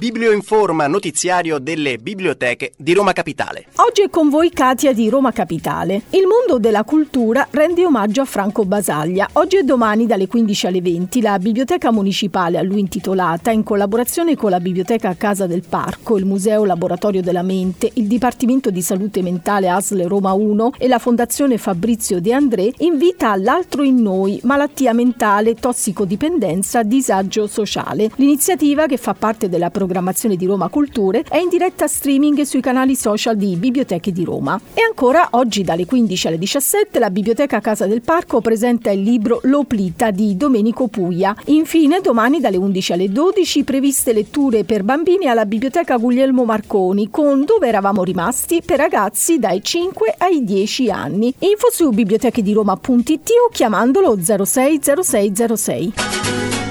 Biblioinforma, notiziario delle biblioteche di Roma Capitale. Oggi è con voi Katia di Roma Capitale. Il mondo della cultura rende omaggio a Franco Basaglia. Oggi e domani dalle 15 alle 20 la Biblioteca Municipale a lui intitolata, in collaborazione con la Biblioteca Casa del Parco, il Museo Laboratorio della Mente, il Dipartimento di Salute Mentale ASL Roma 1 e la Fondazione Fabrizio De André, invita all'altro in noi, malattia mentale, tossicodipendenza, disagio sociale. L'iniziativa, che fa parte della programmazione di Roma Culture, è in diretta streaming sui canali social di Biblioteche di Roma. E ancora, oggi dalle 15 alle 17 la Biblioteca Casa del Parco presenta il libro L'Oplita di Domenico Puglia. Infine, domani dalle 11 alle 12 previste letture per bambini alla Biblioteca Guglielmo Marconi con Dove eravamo rimasti per ragazzi dai 5 ai 10 anni. Info su bibliotecheddiroma.it o chiamandolo 060606.